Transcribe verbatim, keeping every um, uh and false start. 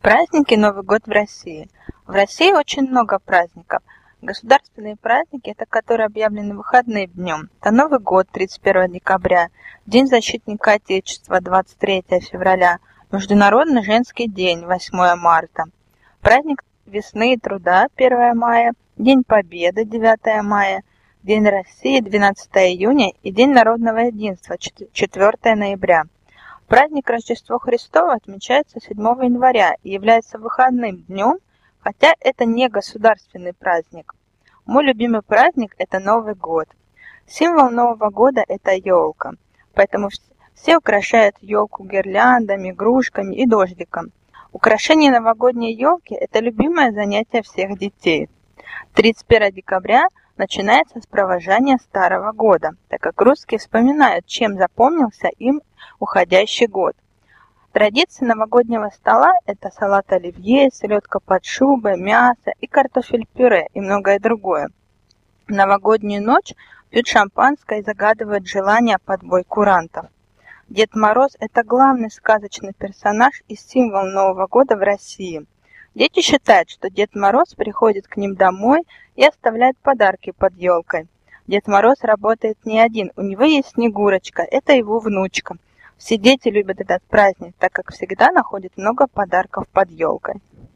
Праздники Новый год в России. В России очень много праздников. Государственные праздники – это которые объявлены выходным днем. Это Новый год тридцать первого декабря, День защитника Отечества двадцать третьего февраля, Международный женский день восьмого марта, праздник весны и труда первого мая, День Победы девятого мая, День России двенадцатого июня и День народного единства четвёртого ноября. Праздник Рождества Христова отмечается седьмого января и является выходным днем, хотя это не государственный праздник. Мой любимый праздник – это Новый год. Символ Нового года – это елка, поэтому все украшают елку гирляндами, игрушками и дождиком. Украшение новогодней елки – это любимое занятие всех детей. тридцать первого декабря начинается с провожания Старого года, так как русские вспоминают, чем запомнился им уходящий год. Традиции новогоднего стола – это салат оливье, селедка под шубой, мясо и картофель-пюре и многое другое. В новогоднюю ночь пьют шампанское и загадывают желания под бой курантов. Дед Мороз – это главный сказочный персонаж и символ Нового года в России. Дети считают, что Дед Мороз приходит к ним домой и оставляет подарки под елкой. Дед Мороз работает не один, у него есть Снегурочка, это его внучка. Все дети любят этот праздник, так как всегда находят много подарков под елкой.